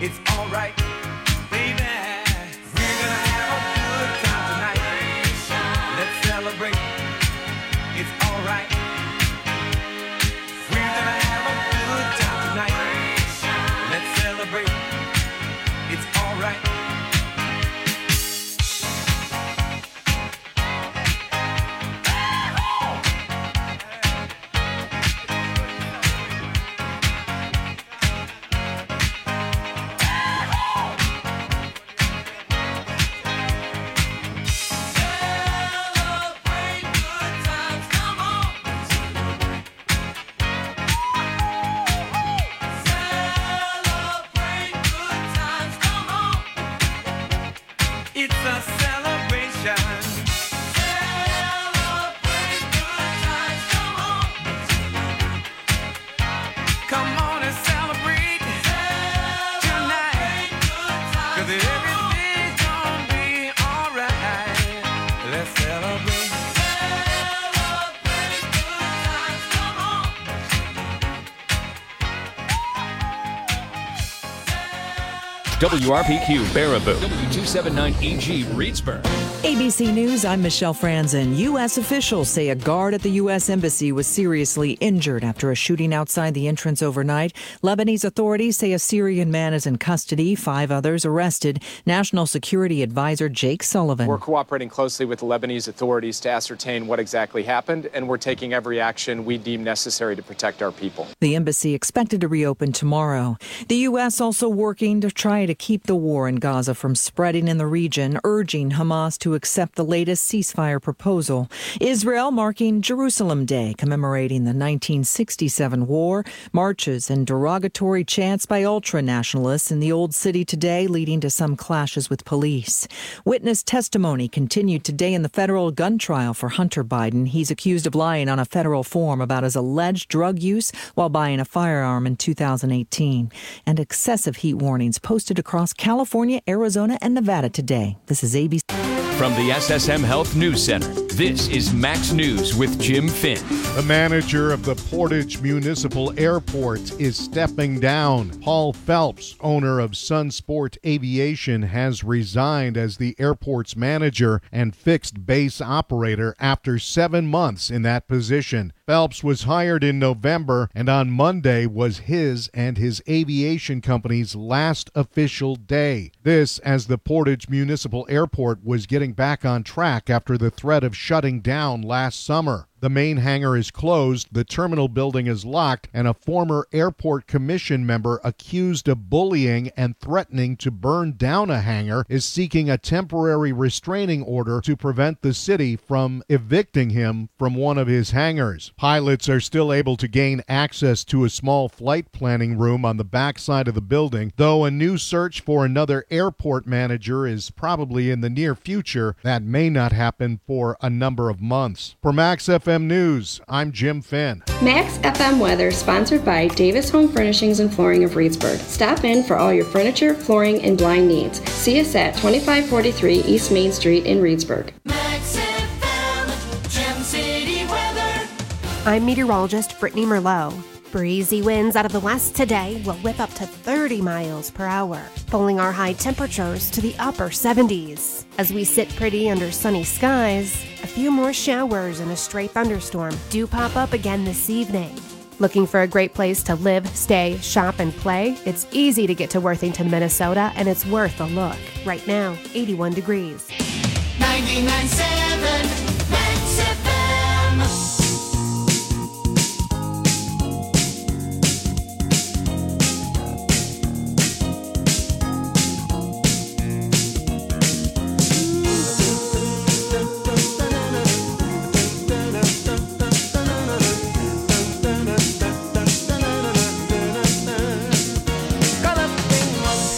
It's alright, baby. We're gonna have a good time tonight. Let's celebrate. It's alright. We're gonna have a good time tonight. Let's celebrate. It's alright. It's a celebration. Celebrate good times, come on. Come on and celebrate tonight. 'Cause everything's gonna be alright. Let's celebrate. Celebrate good times, come on. WRPQ Baraboo, W279EG Reedsburg. ABC News, I'm Michelle Franzen. U.S. officials say a guard at the U.S. Embassy was seriously injured after a shooting outside the entrance overnight. Lebanese authorities say a Syrian man is in custody, 5 others arrested. National Security Advisor Jake Sullivan. We're cooperating closely with the Lebanese authorities to ascertain what exactly happened, and we're taking every action we deem necessary to protect our people. The embassy expected to reopen tomorrow. The U.S. also working to try to keep the war in Gaza from spreading in the region, urging Hamas to accept the latest ceasefire proposal. Israel marking Jerusalem Day, commemorating the 1967 war. Marches and derogatory chants by ultra-nationalists in the Old City today, leading to some clashes with police. Witness testimony continued today in the federal gun trial for Hunter Biden. He's accused of lying on a federal form about his alleged drug use while buying a firearm in 2018. And excessive heat warnings posted across California, Arizona, and Nevada today. This is ABC. From the SSM Health News Center, this is Max News with Jim Finn. The manager of the Portage Municipal Airport is stepping down. Paul Phelps, owner of Sunsport Aviation, has resigned as the airport's manager and fixed base operator after 7 months in that position. Phelps was hired in November, and on Monday was his and his aviation company's last official day. This as the Portage Municipal Airport was getting back on track after the threat of shutting down last summer. The main hangar is closed, the terminal building is locked, and a former airport commission member accused of bullying and threatening to burn down a hangar is seeking a temporary restraining order to prevent the city from evicting him from one of his hangars. Pilots are still able to gain access to a small flight planning room on the back side of the building, though a new search for another airport manager is probably in the near future. That may not happen for a number of months. For Max FM News, I'm Jim Finn. Max FM weather sponsored by Davis Home Furnishings and Flooring of Reedsburg. Stop in for all your furniture, flooring, and blind needs. See us at 2543 East Main Street in Reedsburg. Max FM, Gem City weather. I'm meteorologist Brittany Merlot. Breezy winds out of the west today will whip up to 30 miles per hour, pulling our high temperatures to the upper 70s. As we sit pretty under sunny skies, a few more showers and a stray thunderstorm do pop up again this evening. Looking for a great place to live, stay, shop, and play? It's easy to get to Worthington, Minnesota, and it's worth a look. Right now, 81 degrees. 99.7 Max FM.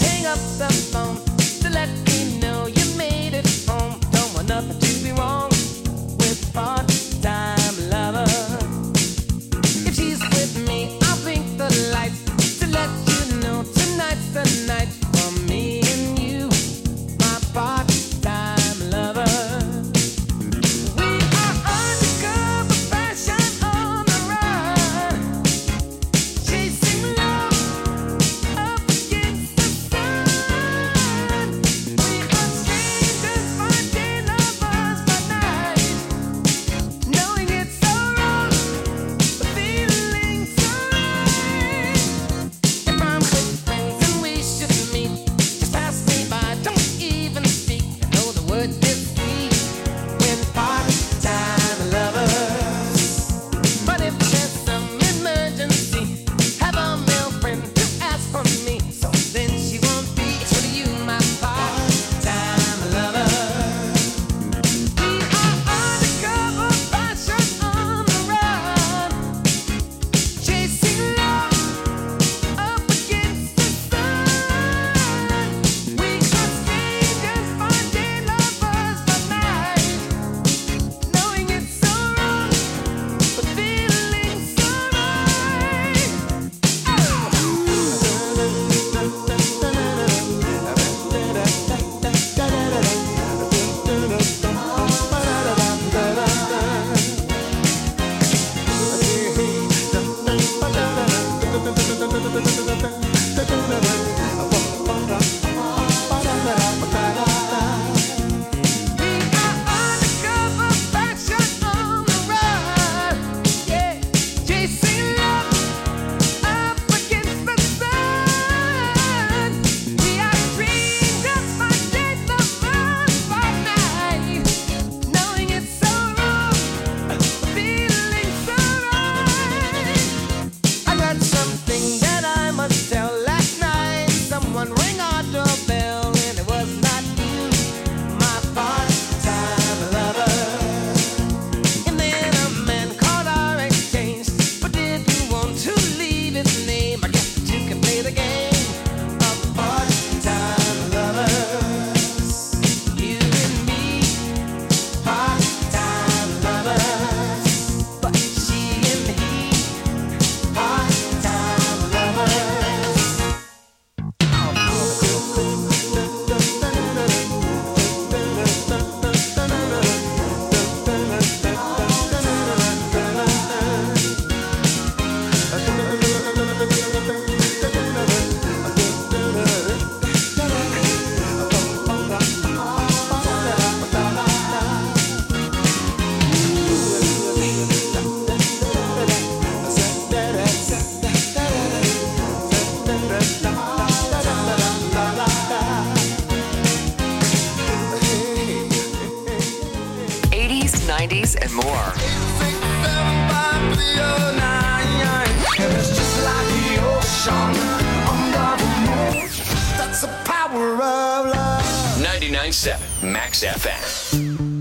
Nothing to be wrong. 99.7 Max FM.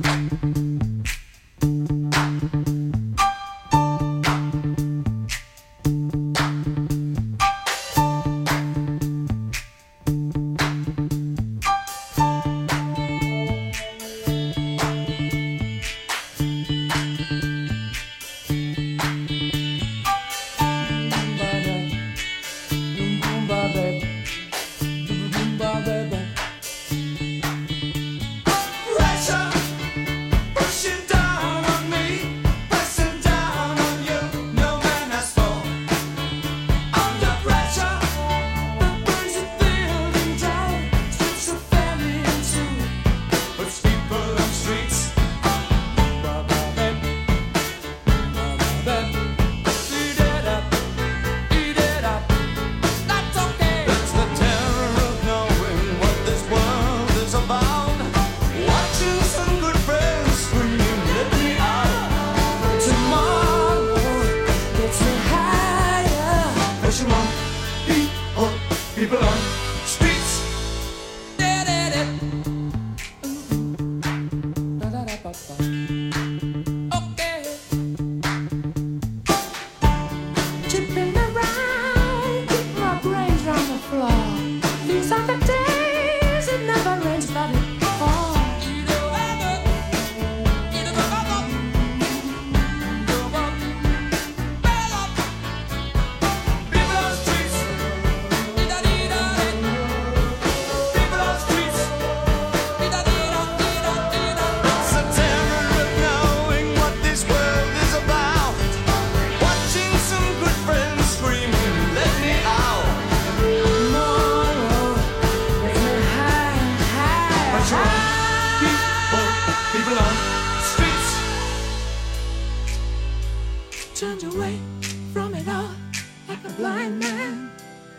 Turned away from it all like a blind man.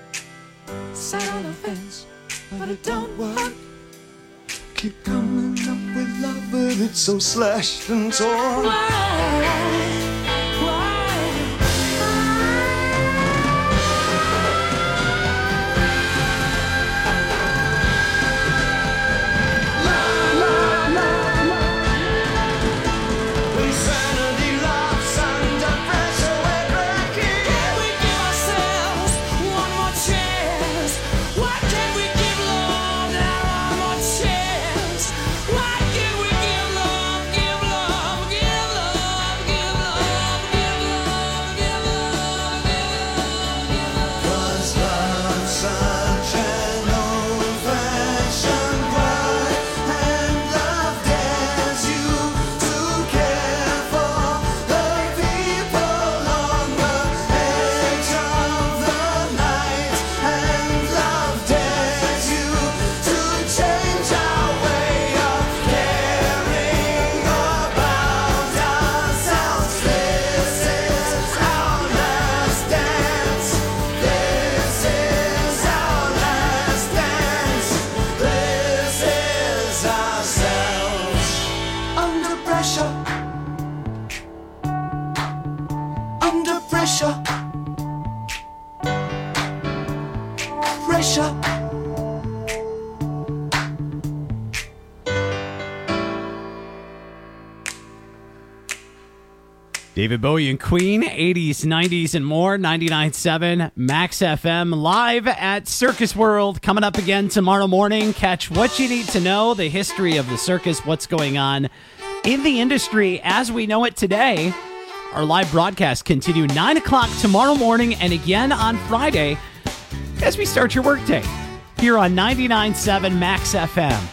Sat on the fence, but it don't work. Keep coming up with love, but it's so slashed and torn. Why? David Bowie and Queen, 80s, 90s, and more, 99.7 Max FM, live at Circus World. Coming up again tomorrow morning. Catch what you need to know, the history of the circus, what's going on in the industry as we know it today. Our live broadcast continue 9 o'clock tomorrow morning and again on Friday as we start your workday here on 99.7 Max FM.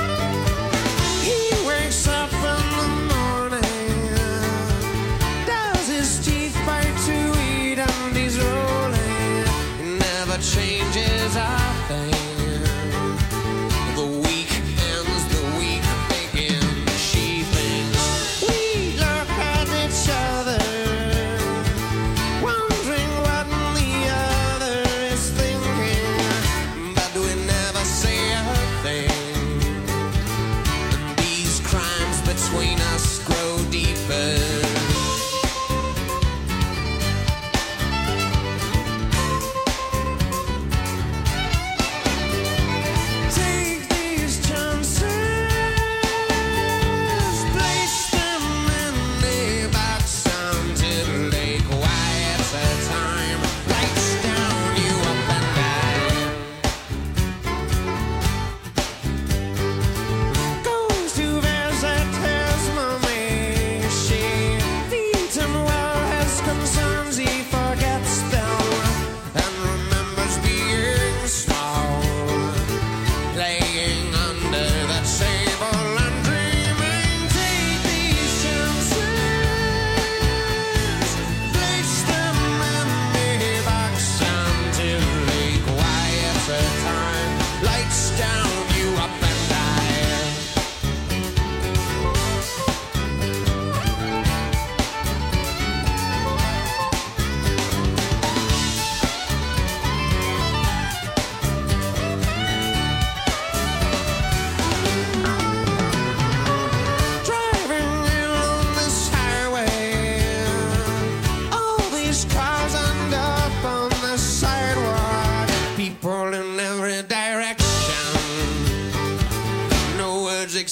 Changes our thing. The week ends, the week begins. She thinks we look at each other, wondering what the other is thinking, but we never say a thing. And these crimes between us grow deeper.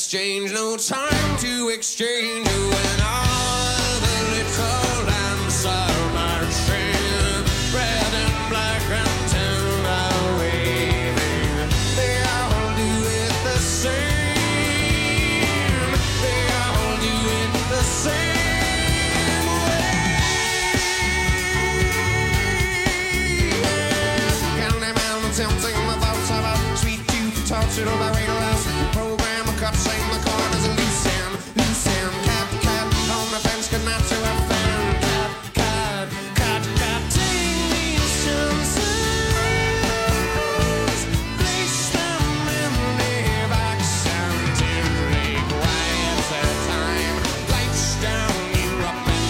exchange, no time to exchange. When all the little lambs are marching, red and black and tan are waving. They all do it the same. They all do it the same way. Counting down and tempting my thoughts about sweet youth, touch it over radio house. Program a cup, sing the corners and loose and cat, cat on the fence, could not to a fan. Cat, take these chances, place them in the box and gently quiet the time, lights down, you're up and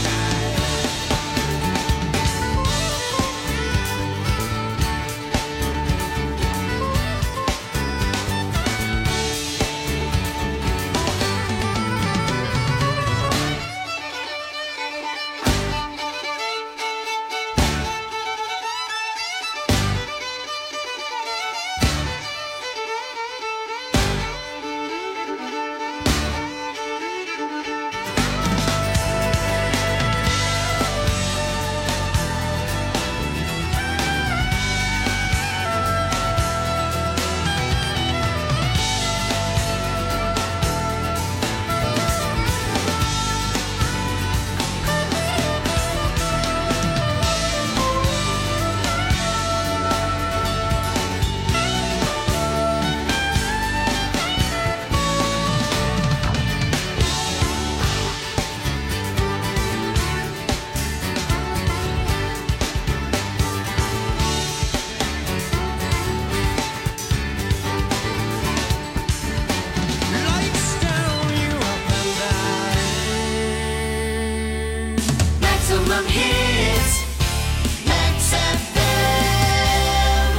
Maximum hits, Max FM.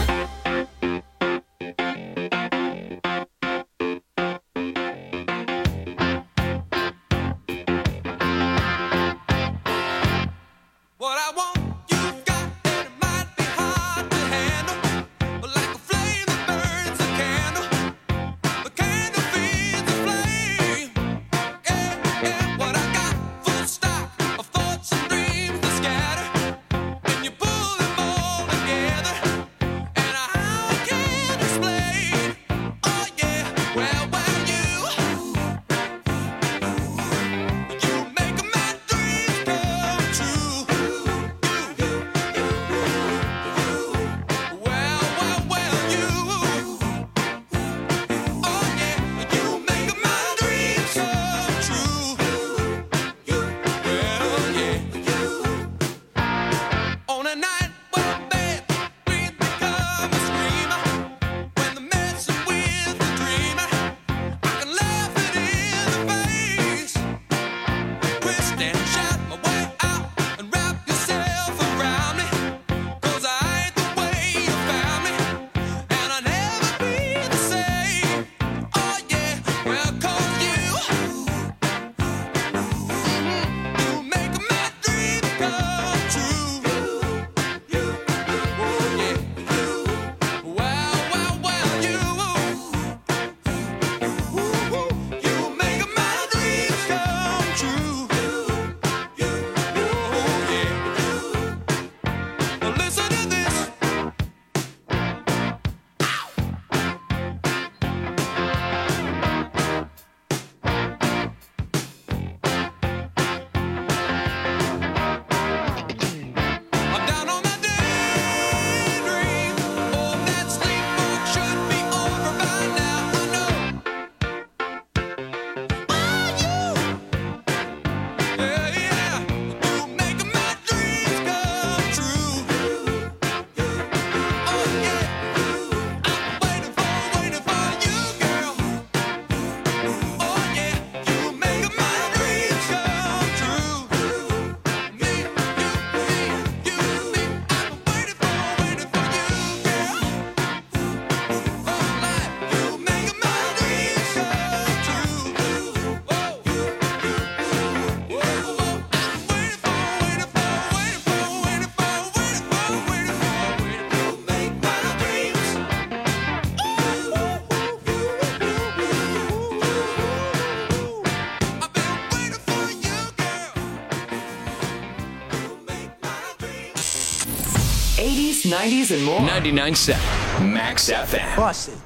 What I want, you've got, and it might be hard to handle. But like a flame that burns a candle, the candle feeds the flame. Yeah, what I got, full stock of thoughts and dreams to scatter. 80s, 90s, and more. 99.7 Max FM. Bust it.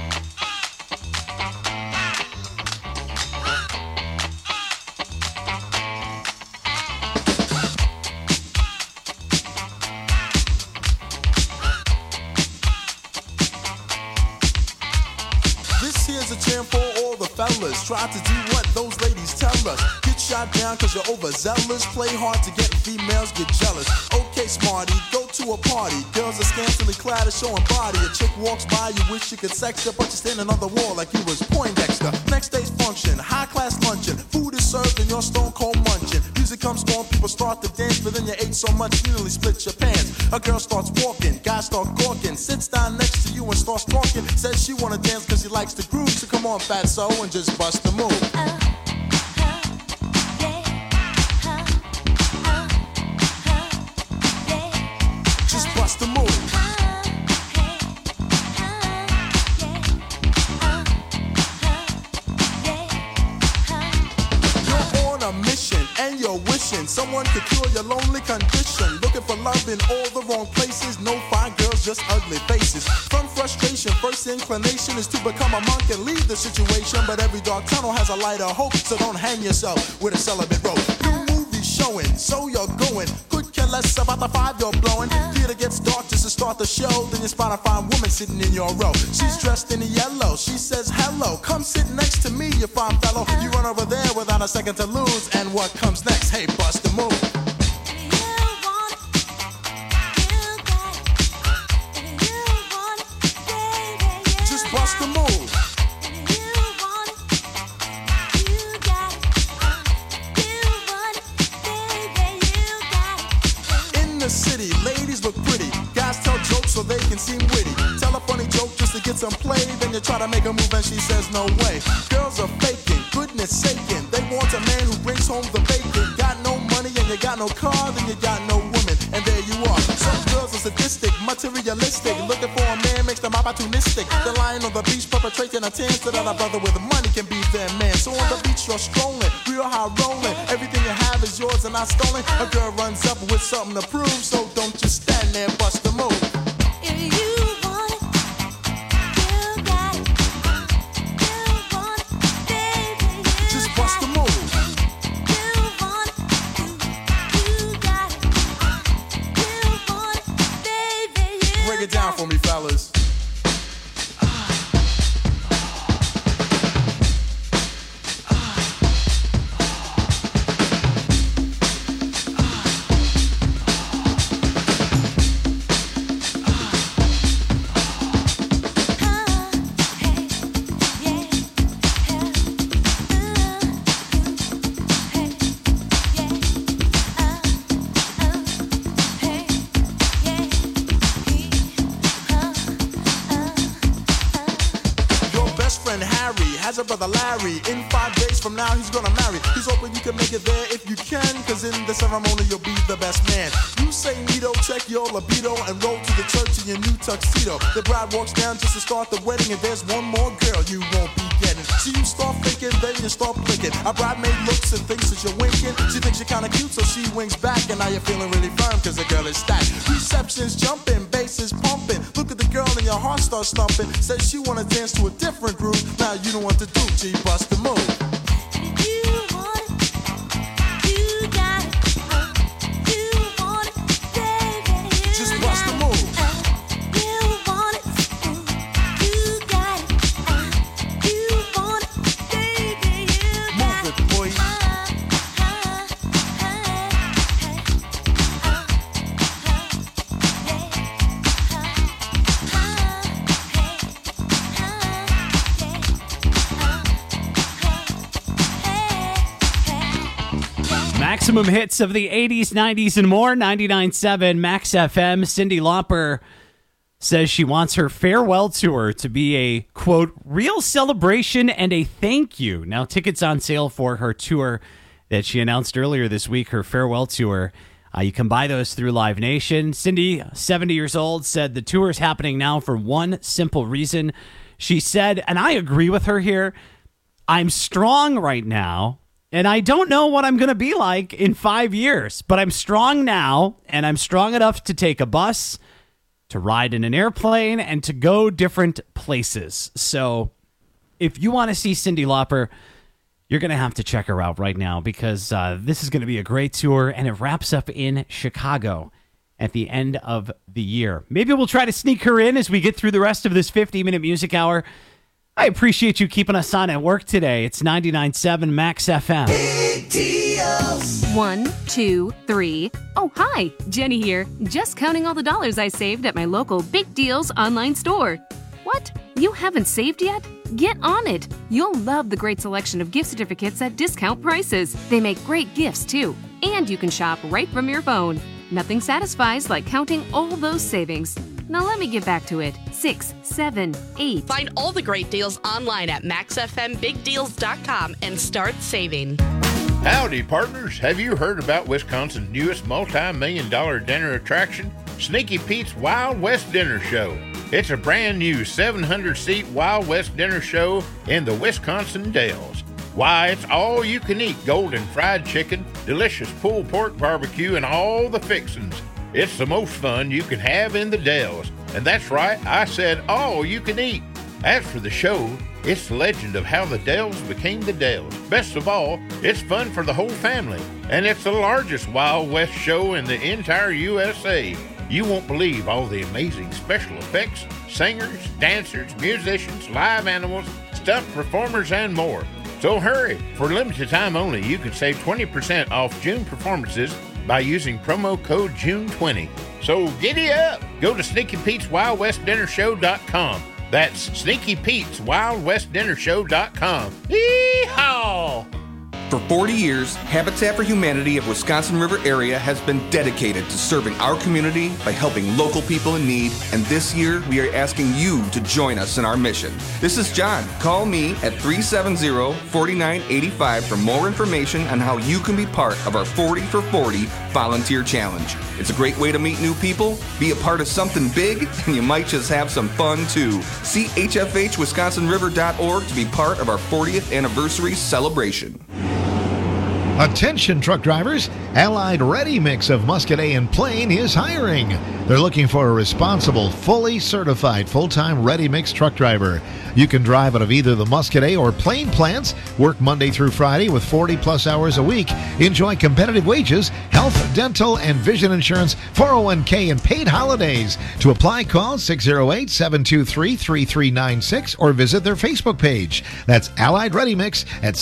This here's a jam for all the fellas. Try to do what those ladies tell us. Get shot down cause you're overzealous. Play hard to get females, get jealous. Okay, smarty, go to a party. Girls are scantily clad and showing body. A chick walks by, you wish you could sex her, but you're standing on the wall like you was Poindexter. Next day's function, high class luncheon. Food is served and you're stone cold munching. Music comes on, people start to dance, but then you ate so much you nearly split your pants. A girl starts walking, guys start gawking, sits down next to you and starts talking. Says she wanna dance cause she likes the groove, so come on fatso and just bust the move. Just bust the move. You're on a mission and you're wishing someone could cure your lonely condition. Looking for love in all the wrong places. No fine girls, just ugly faces. From frustration, first inclination is to become a monk and leave the situation. But every dark tunnel has a light of hope, so don't hang yourself with a celibate rope. New movie showing, so you're going. Could care less about the five you're blowing. Theater gets dark just to start the show. Then you spot a fine woman sitting in your row. She's dressed in yellow. She says hello. Come sit next to me, you fine fellow. You run over there without a second to lose. And what comes next? Hey, bust the move. Just bust the move. In the city, ladies look pretty. Guys tell jokes so they can seem witty. Tell a funny joke just to get some play. Then you try to make a move and she says no way. Girls are faking, goodness saking. They want a man who brings home the bacon. Got no money and you got no car, then you got no woman. And there you are. Some girls are sadistic, materialistic. Looking for a man makes them opportunistic. They're lying on the beach perpetrating a tan so that a brother with money can be their man. So on the beach you're strolling, real high rolling. Everything you have is yours and not stolen. A girl runs up with something to prove, so don't just stand there, bust the move. Just bust the move. Break it down for me, fellas. Has a brother Larry. In 5 days from now he's gonna marry. He's hoping you can make it there if you can, cause in the ceremony you'll be the best man. You say neato, check your libido, and roll to the church in your new tuxedo. The bride walks down just to start the wedding, and there's one more girl you won't be getting. So you start thinking, then you start blinking. A bridemaid looks and thinks that you're winking. She thinks you're kinda cute, so she winks back, and now you're feeling really firm cause the girl is stacked. Reception's jumping, bass is pumping. Look at the girl and your heart starts stumping. Says she wanna dance to a different groove. Now you know what to do, G, bust the move. Just bust the move. Move it, boy. Maximum hits of the 80s, 90s, and more. 99.7 Max FM. Cyndi Lauper says she wants her farewell tour to be a, quote, real celebration and a thank you. Now, tickets on sale for her tour that she announced earlier this week, her farewell tour. You can buy those through Live Nation. Cyndi, 70 years old, said the tour is happening now for one simple reason. She said, and I agree with her here, I'm strong right now, And I don't know what I'm going to be like in 5 years, but I'm strong now, and I'm strong enough to take a bus, to ride in an airplane, and to go different places. So if you want to see Cyndi Lauper, you're going to have to check her out right now, because this is going to be a great tour, and it wraps up in Chicago at the end of the year. Maybe we'll try to sneak her in as we get through the rest of this 50-minute music hour. I appreciate you keeping us on at work today. It's 99.7 Max FM. Big deals. 1, 2, 3. Oh, hi. Jenny here. Just counting all the dollars I saved at my local Big Deals online store. What? You haven't saved yet? Get on it. You'll love the great selection of gift certificates at discount prices. They make great gifts, too. And you can shop right from your phone. Nothing satisfies like counting all those savings. Now let me get back to it. 6, 7, 8. Find all the great deals online at maxfmbigdeals.com and start saving. Howdy, partners. Have you heard about Wisconsin's newest multi-million-dollar dinner attraction? Sneaky Pete's Wild West Dinner Show. It's a brand new 700-seat Wild West dinner show in the Wisconsin Dells. Why, it's all you can eat golden fried chicken, delicious pulled pork barbecue, and all the fixins'. It's the most fun you can have in the Dells. And that's right, I said all you can eat. As for the show, it's the legend of how the Dells became the Dells. Best of all, it's fun for the whole family. And it's the largest Wild West show in the entire USA. You won't believe all the amazing special effects, singers, dancers, musicians, live animals, stuffed performers, and more. So hurry! For limited time only, you can save 20% off June performances by using promo code June20. So giddy up! Go to SneakyPete'sWildWestDinnerShow.com. That's SneakyPete'sWildWestDinnerShow.com. Yee-haw! For 40 years, Habitat for Humanity of Wisconsin River area has been dedicated to serving our community by helping local people in need, and this year we are asking you to join us in our mission. This is John. Call me at 370-4985 for more information on how you can be part of our 40 for 40 volunteer challenge. It's a great way to meet new people, be a part of something big, and you might just have some fun too. See hfhwisconsinriver.org to be part of our 40th anniversary celebration. Attention truck drivers, Allied Ready Mix of Muscadet and Plain is hiring. They're looking for a responsible, fully certified, full-time Ready Mix truck driver. You can drive out of either the Muscadet or Plain plants, work Monday through Friday with 40-plus hours a week, enjoy competitive wages, health, dental, and vision insurance, 401k, and paid holidays. To apply, call 608-723-3396 or visit their Facebook page. That's Allied Ready Mix at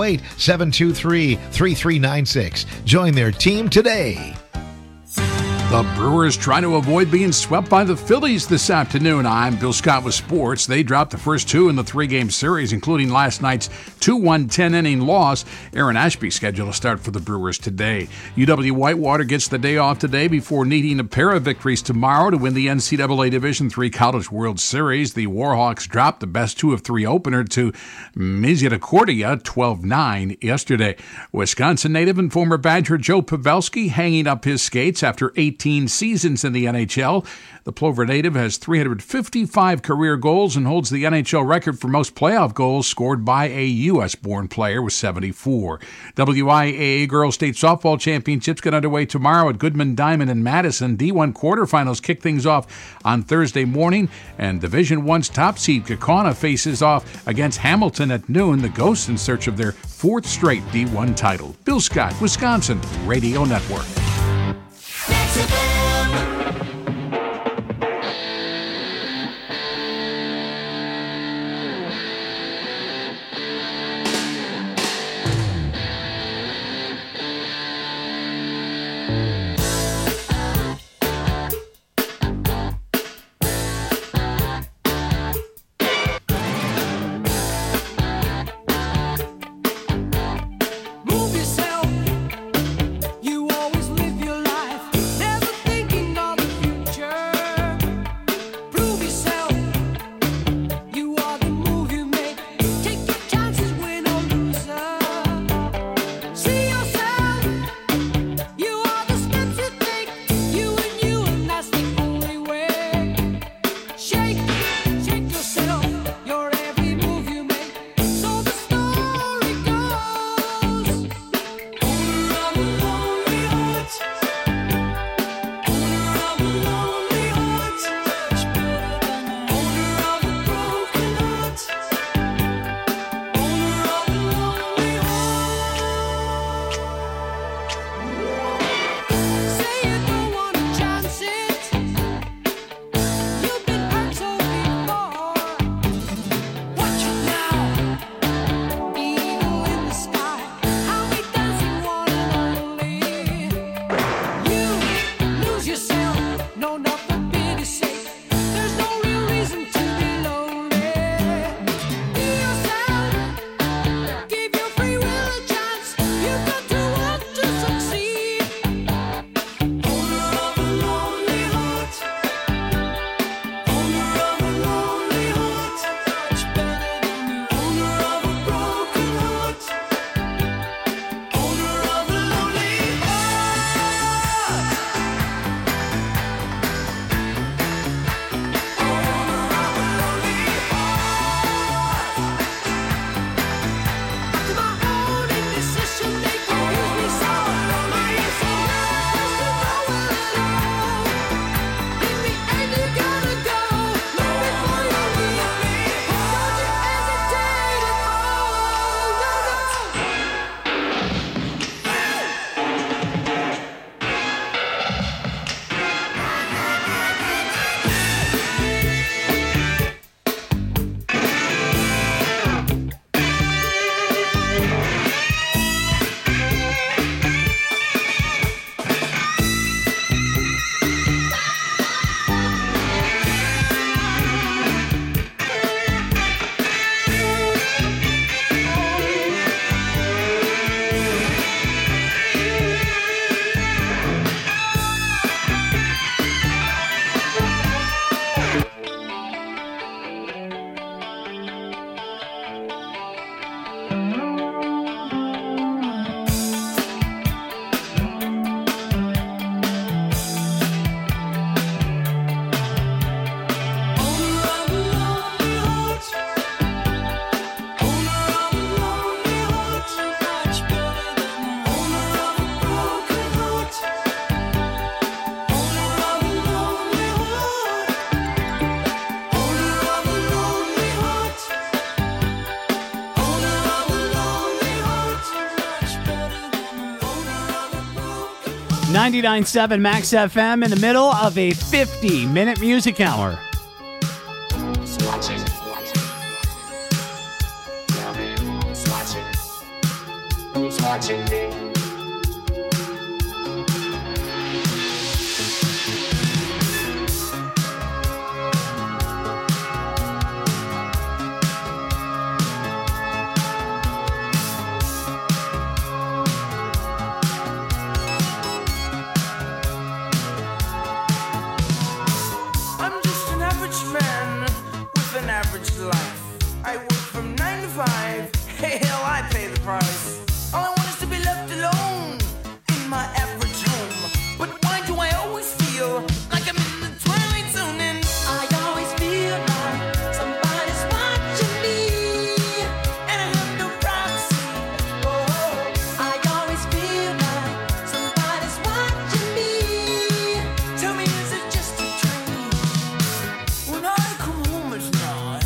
608-723-3396. Join their team today. The Brewers try to avoid being swept by the Phillies this afternoon. I'm Bill Scott with sports. They dropped the first two in the three-game series, including last night's 2-1 10-inning loss. Aaron Ashby scheduled to start for the Brewers today. UW-Whitewater gets the day off today before needing a pair of victories tomorrow to win the NCAA Division III College World Series. The Warhawks dropped the best 2-of-3 opener to Misericordia 12-9 yesterday. Wisconsin native and former Badger Joe Pavelski hanging up his skates after 18 seasons in the NHL. The Plover native has 355 career goals and holds the NHL record for most playoff goals scored by a U.S.-born player with 74. WIAA Girls State Softball Championships get underway tomorrow at Goodman Diamond in Madison. D1 quarterfinals kick things off on Thursday morning, and Division I's top seed Kaukauna faces off against Hamilton at noon. The Ghosts in search of their fourth straight D1 title. Bill Scott, Wisconsin Radio Network. Move yourself. You always live your life, never thinking of the future. 99.7 Max FM in the middle of a 50-minute music hour. Who's watching? Tell me who's watching? Who's watching me? I'm just an average man with an average life. I work from 9 to 5. Hey, hell, I pay the price. All I want is to be left alone in my average home. But why do I always feel like I'm in the twilight zone? And I always feel like somebody's watching me, and I have no privacy. Oh, I always feel like somebody's watching me. Tell me, is it just a dream? When I come home at night,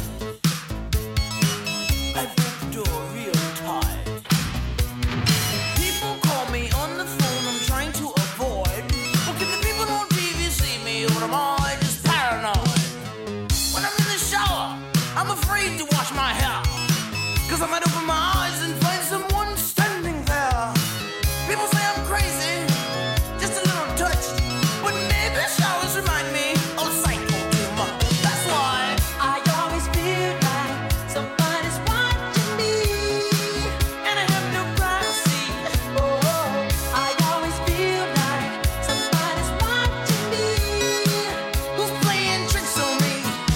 I break the door real tight. People call me on the phone, I'm trying to avoid. Well, can the people on TV see me, or am I just paranoid? When I'm in the shower, I'm afraid to wash my hair, 'cause I might open my eyes and find someone standing there. People say I'm crazy, just a little touched, but maybe showers remind me of psycho too much. That's why I always feel like somebody's watching me, and I have no privacy. Oh, I always feel like somebody's watching me. Who's playing tricks on me?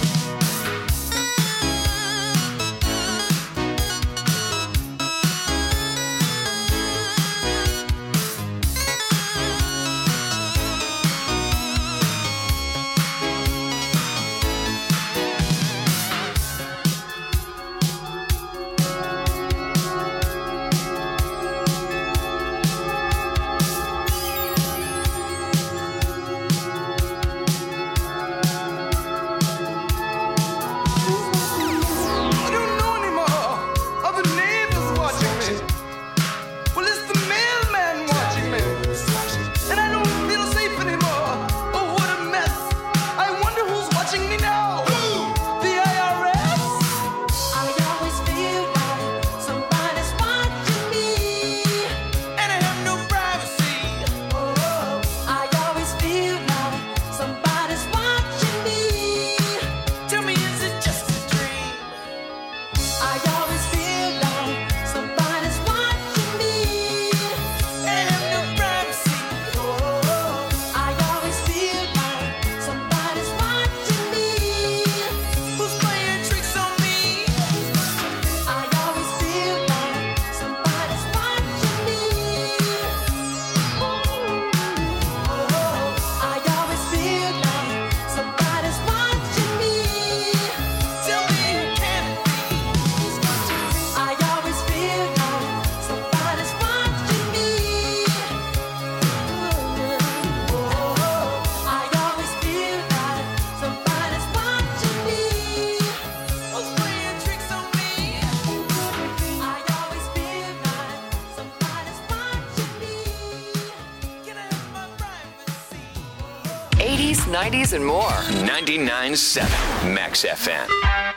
I don't know anymore. Are the neighbors watching me? Well, it's the mailman watching me. And I don't feel safe anymore. Oh, what a mess. I wonder who's watching me now. The IRS? I always feel like somebody's watching me, and I have no privacy. Oh, I always feel like somebody's watching me. Tell me, is it just a dream? I always feel like somebody's watching me, and I have no privacy. Oh, I always feel like somebody's watching me. Who's playing tricks on me? I always feel like somebody's watching me. Oh, I always feel like somebody's watching me. Tell me who can it be? I always feel like somebody's watching me. Oh, I always feel like somebody's watching me. Who's playing tricks on me? I always feel like somebody's watching me. Can I have my privacy? 80s, 90s, and more. 99.7 Max FM.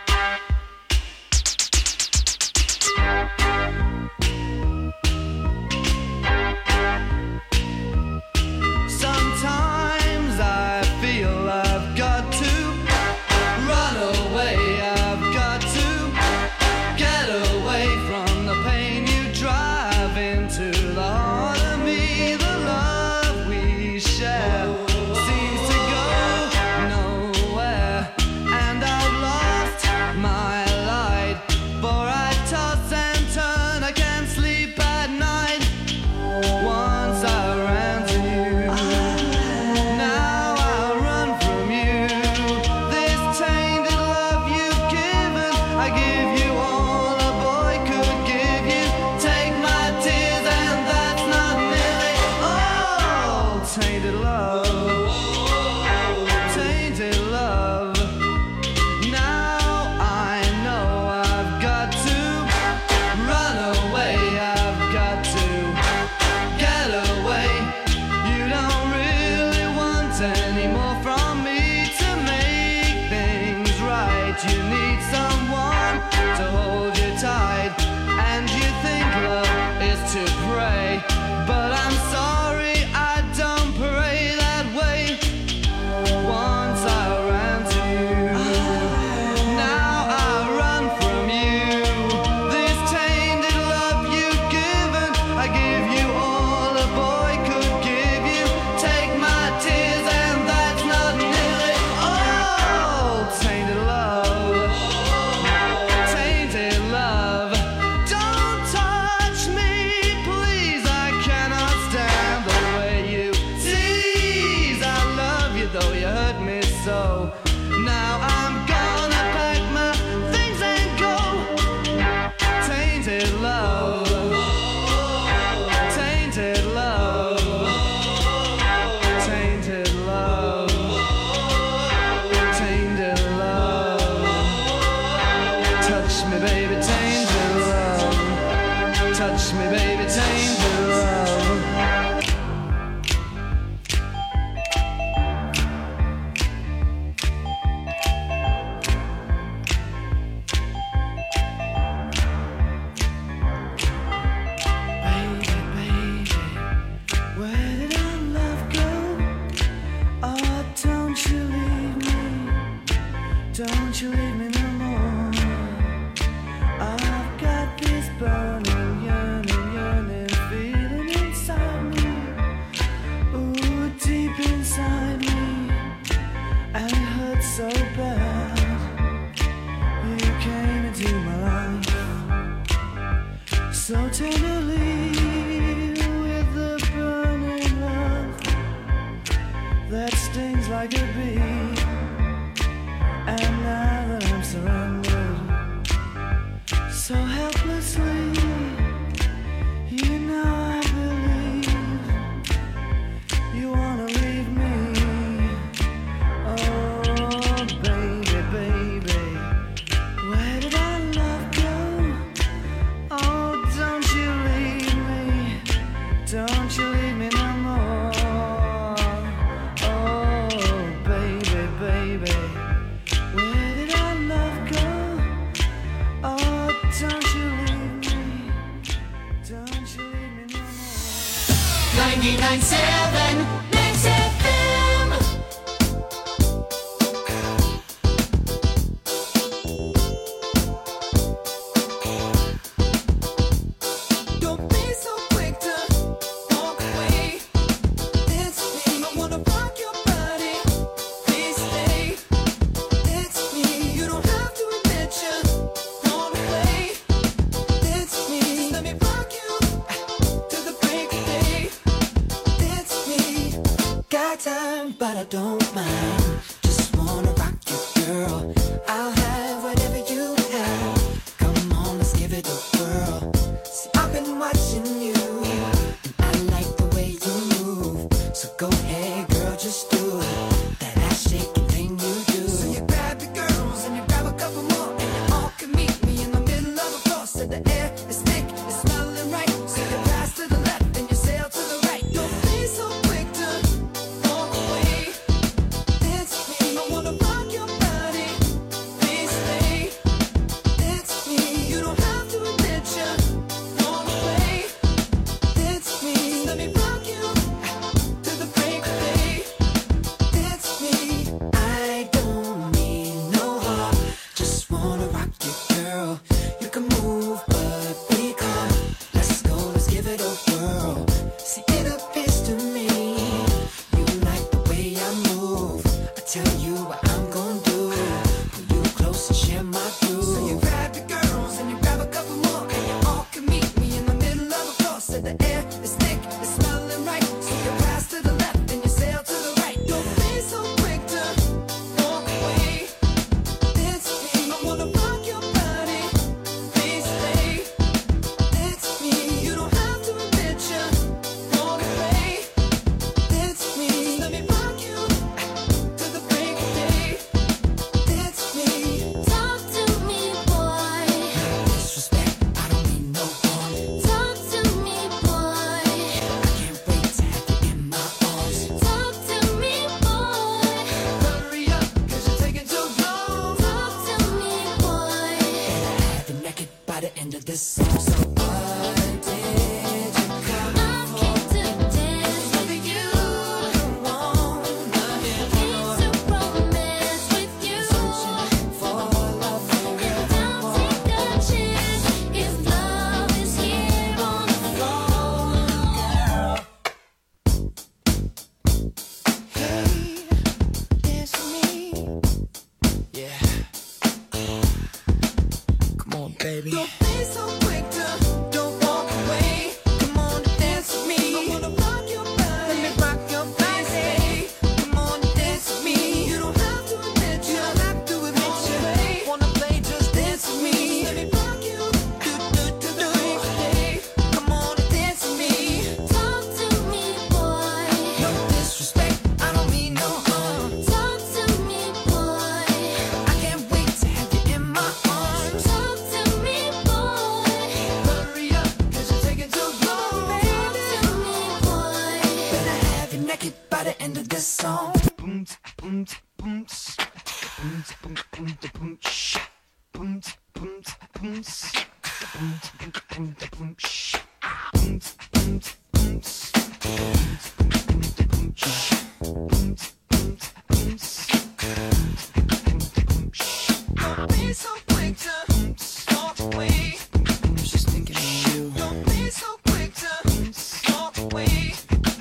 Sometimes I feel I've got to run away. I've got to get away from the pain you drive into the heart of me. The love we share seems to go nowhere, and I've lost my light. For I toss and turn, I can't sleep at night. Once I ran to you, now I run from you. This tainted love you've given, I give you all a boy could give you. Take my tears, and that's not nearly all. Tainted love, tainted love. Now I know I've got to run away. I've got to get away. You don't though you hurt me so. Now I'm gonna pack my things and go. Tainted love, tainted love, tainted love, tainted love. Touch me, baby, tainted love. Touch me, baby, tainted love. Don't you leave me no more. I've got this burning, yearning feeling inside me. Ooh, deep inside me. And it hurts so bad. You came into my life so tenderly with the burning love that stings like a bee. And now that I'm surrounded so helplessly, you know I believe you wanna leave me. Oh, baby, baby, where did our love go? Oh, don't you leave me, don't you leave me no more. Oh, baby, baby, where did our love go? Oh, don't you leave me, don't you leave me no more. 99.7 Mix FM. Don't be so quick to walk away. It's me. I wanna rock your body. Please stay. It's me. You don't have to admit you wanna play. It's me. Just let me rock you to the break of day. It's me. Got time, but I don't mind. Just wanna rock you, girl. I'll have whatever you have. Come on, let's give it a whirl. See, I've been watching you, and I like the way you move. So go ahead, girl, just do it. That ass shaking thing you do. So you grab your girls and you grab a couple more, and you all can meet me in the middle of the floor. So the air is thick, it's smelling right. So you pass to the left and you sail to the right. Don't be so quick to walk away. It's me. I wanna rock your body. Please stay. It's me. You don't have to admit you wanna play. It's me. Let me rock you to the break of day. It's me. by the end of this song. Don't be so quick to walk away. I was just thinking of you. Don't be so quick to walk away.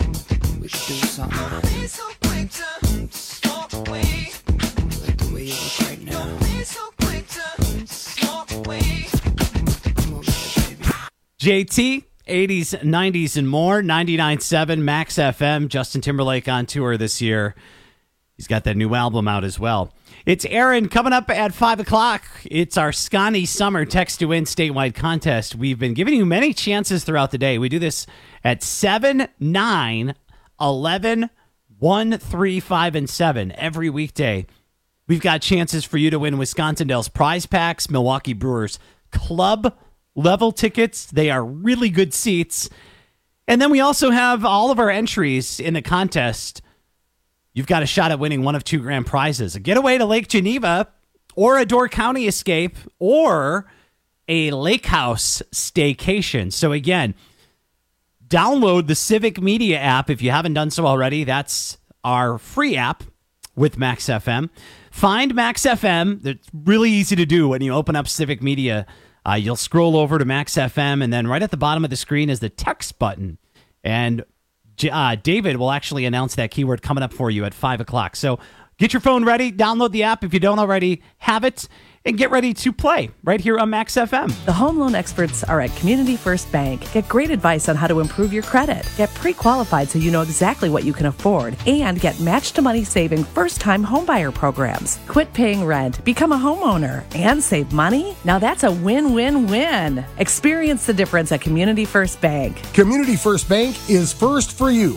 We should do something. Don't be so quick to walk away. I like the way you look right now. Don't be so quick to walk away. Come over here, baby. JT, 80s, 90s, and more. 99.7 Max FM. Justin Timberlake on tour this year. He's got that new album out as well. It's Aaron coming up at 5 o'clock. It's our Scotty Summer Text to Win statewide contest. We've been giving you many chances throughout the day. We do this at 7, 9, 11, 1, 3, 5, and 7 every weekday. We've got chances for you to win Wisconsindale's prize packs, Milwaukee Brewers club level tickets. They are really good seats. And then we also have all of our entries in the contest. You've got a shot at winning one of 2 grand prizes: a getaway to Lake Geneva, or a Door County escape, or a lake house staycation. So again, download the Civic Media app if you haven't done so already. That's our free app with Max FM. Find Max FM. It's really easy to do when you open up Civic Media. You'll scroll over to Max FM, and then right at the bottom of the screen is the text button. And David will actually announce that keyword coming up for you at 5 o'clock. So get your phone ready, download the app if you don't already have it, and get ready to play right here on Max FM. The home loan experts are at Community First Bank. Get great advice on how to improve your credit. Get pre-qualified so you know exactly what you can afford. And get match-to-money saving first-time homebuyer programs. Quit paying rent, become a homeowner, and save money? Now that's a win-win-win. Experience the difference at Community First Bank. Community First Bank is first for you.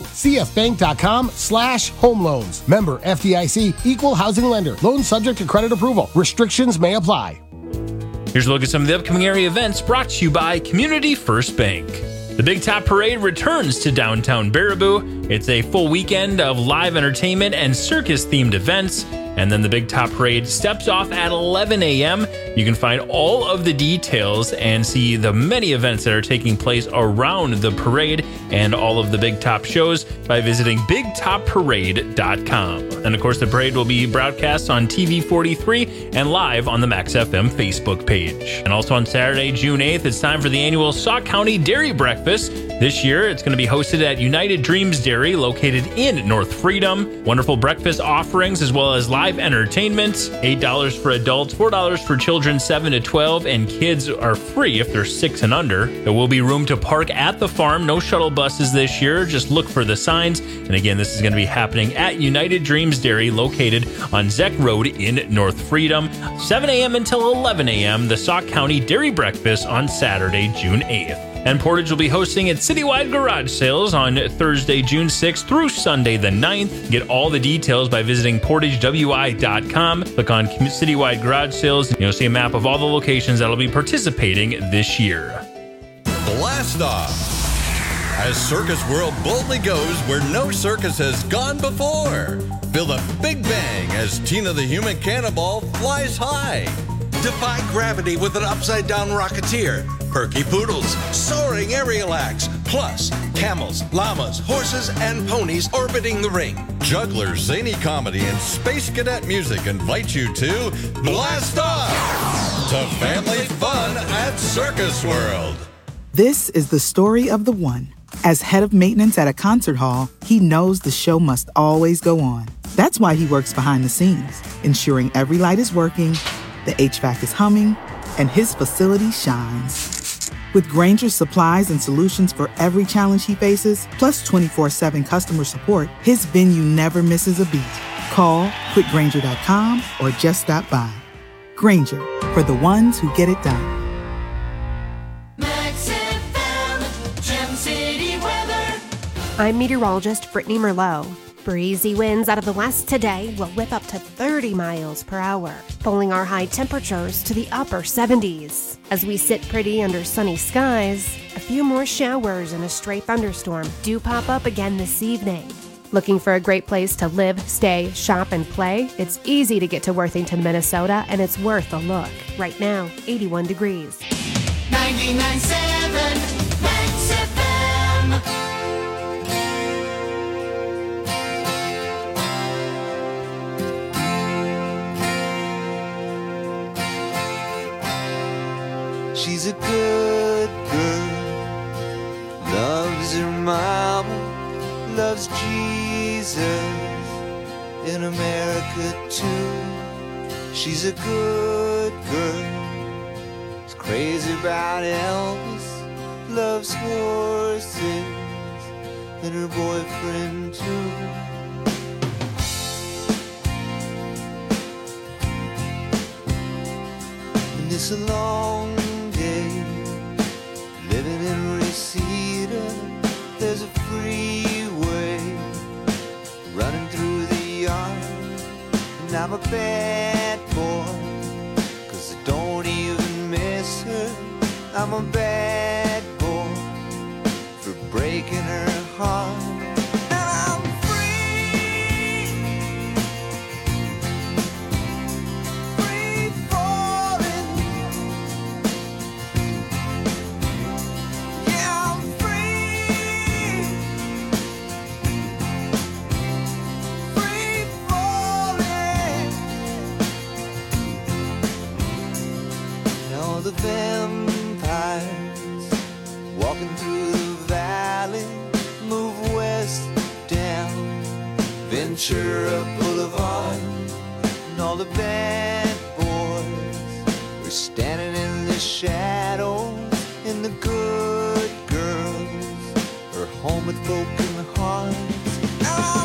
cfbank.com/home loans. Member FDIC, equal housing lender. Loan subject to credit approval. Restrictions may apply. Here's a look at some of the upcoming area events brought to you by Community First Bank. The Big Top Parade returns to downtown Baraboo. It's a full weekend of live entertainment and circus-themed events. And then the Big Top Parade steps off at 11 a.m. You can find all of the details and see the many events that are taking place around the parade and all of the Big Top shows by visiting BigTopParade.com. And of course, the parade will be broadcast on TV 43 and live on the Max FM Facebook page. And also on Saturday, June 8th, it's time for the annual Sauk County Dairy Breakfast. This year, it's going to be hosted at United Dreams Dairy, located in North Freedom. Wonderful breakfast offerings as well as live entertainment. $8 for adults, $4 for children 7 to 12, and kids are free if they're 6 and under. There will be room to park at the farm. No shuttle buses this year. Just look for the signs. And again, this is going to be happening at United Dreams Dairy, located on Zeck Road in North Freedom. 7 a.m. until 11 a.m., the Sauk County Dairy Breakfast on Saturday, June 8th. And Portage will be hosting its citywide garage sales on Thursday, June 6th through Sunday the 9th. Get all the details by visiting portagewi.com. Click on citywide garage sales, and you'll see a map of all the locations that will be participating this year. Blast off! As Circus World boldly goes where no circus has gone before. Feel the big bang as Tina the Human Cannonball flies high. Defy gravity with an upside-down rocketeer. Perky poodles, soaring aerial acts, plus camels, llamas, horses, and ponies orbiting the ring. Jugglers, zany comedy, and space cadet music invite you to Blast Off! To family fun at Circus World. This is the story of the one. As head of maintenance at a concert hall, he knows the show must always go on. That's why he works behind the scenes, ensuring every light is working, the HVAC is humming, and his facility shines. With Grainger's supplies and solutions for every challenge he faces, plus 24/7 customer support, his venue never misses a beat. Call quickgrainger.com or just stop by. Grainger, for the ones who get it done. Max FM, Gem City weather. I'm meteorologist Brittany Merlot. Breezy winds out of the west today will whip up to 30 miles per hour, pulling our high temperatures to the upper 70s. As we sit pretty under sunny skies, a few more showers and a stray thunderstorm do pop up again this evening. Looking for a great place to live, stay, shop, and play? It's easy to get to Worthington, Minnesota, and it's worth a look. Right now, 81 degrees. 99.7 Max FM. She's a good girl, loves her mama, loves Jesus, in America too. She's a good girl, is crazy about Elvis, loves horses, and her boyfriend too. And it's a long day living in Reseda. There's a freeway running through the yard, and I'm a bad boy, 'cause I don't even miss her. I'm a bad boy for breaking her heart. The vampires walking through the valley move west down Ventura Boulevard, and all the bad boys are standing in the shadows, and the good girls are home with broken hearts. I'm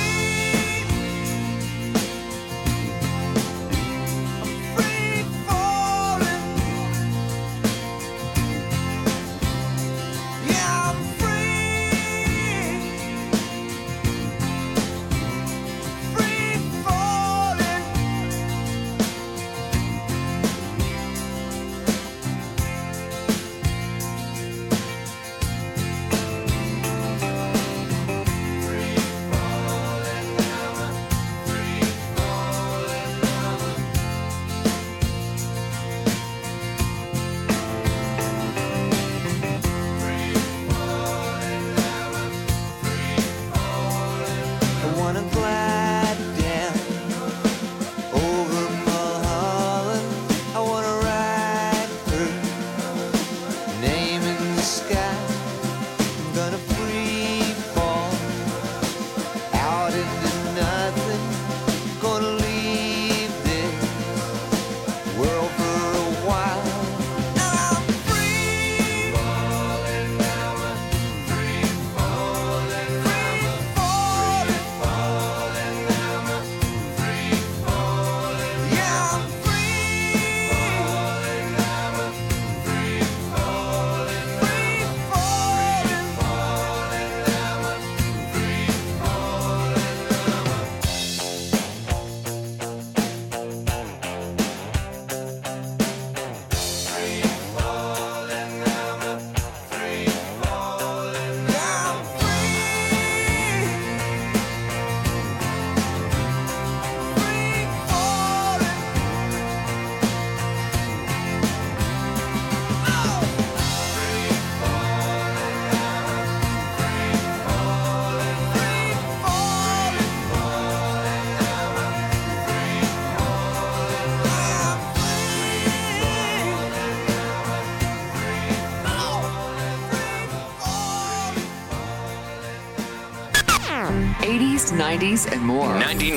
'80s, '90s, and more.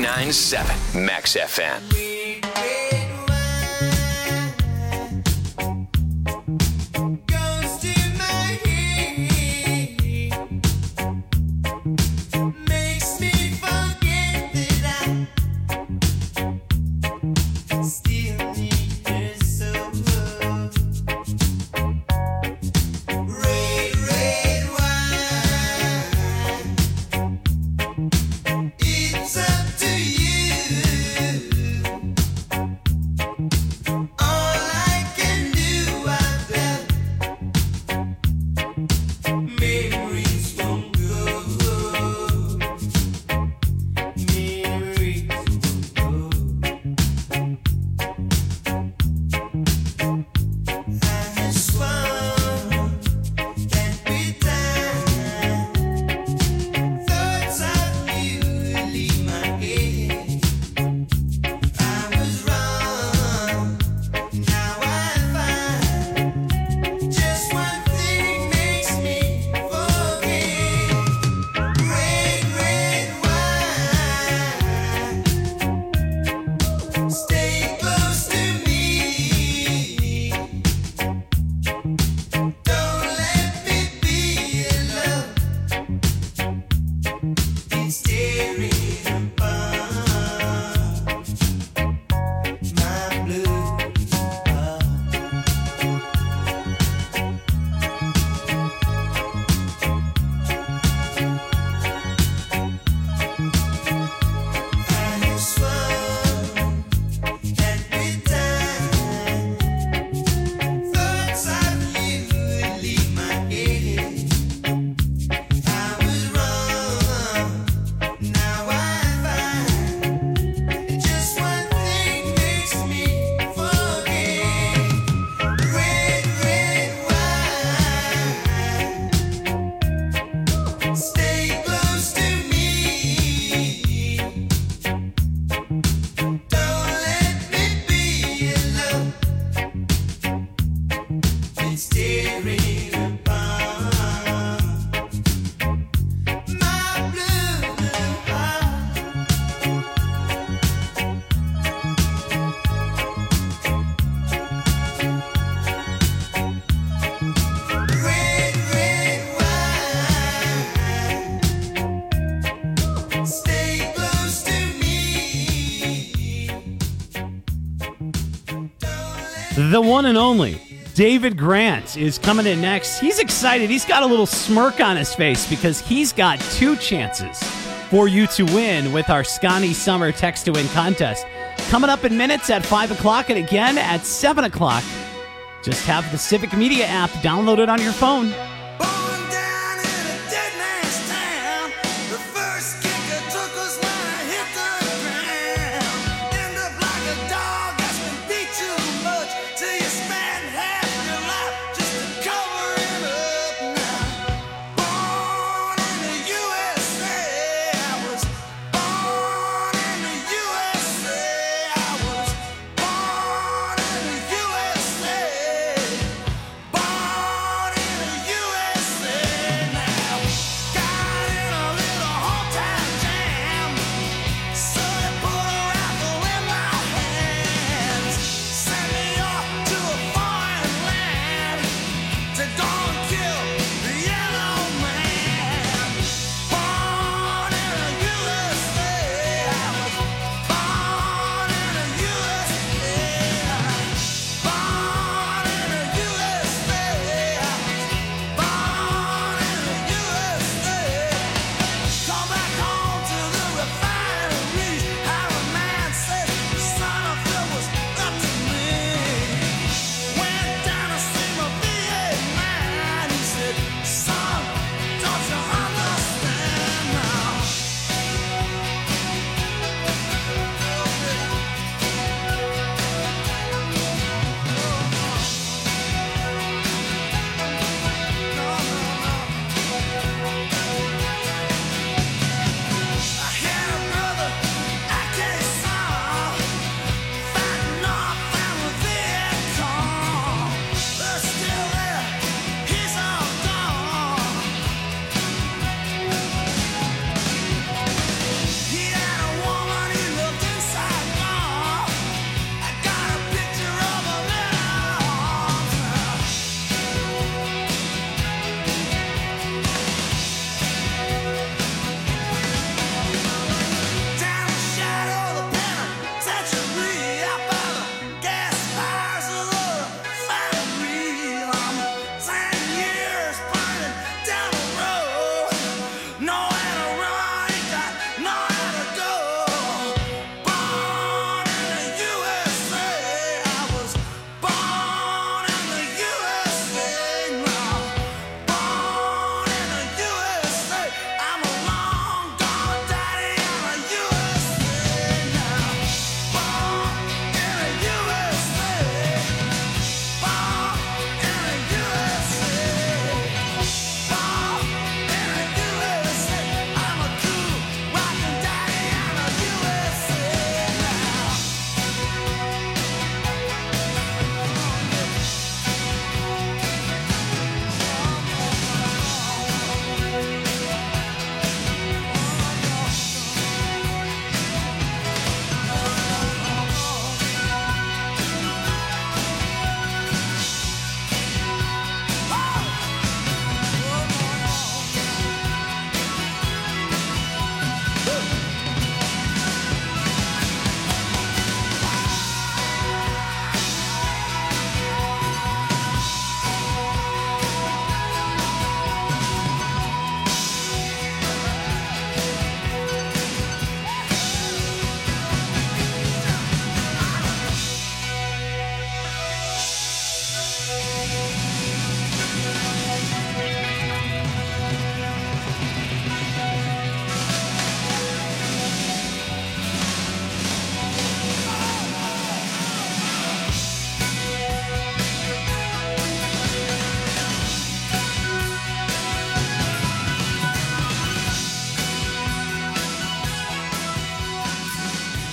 99.7 Max FM. It's up to you. The one and only David Grant is coming in next. He's excited. He's got a little smirk on his face because he's got 2 chances for you to win with our Scotty Summer Text to Win contest. Coming up in minutes at 5 o'clock and again at 7 o'clock. Just have the Civic Media app downloaded on your phone.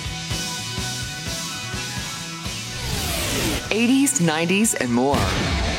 '80s, '90s, and more.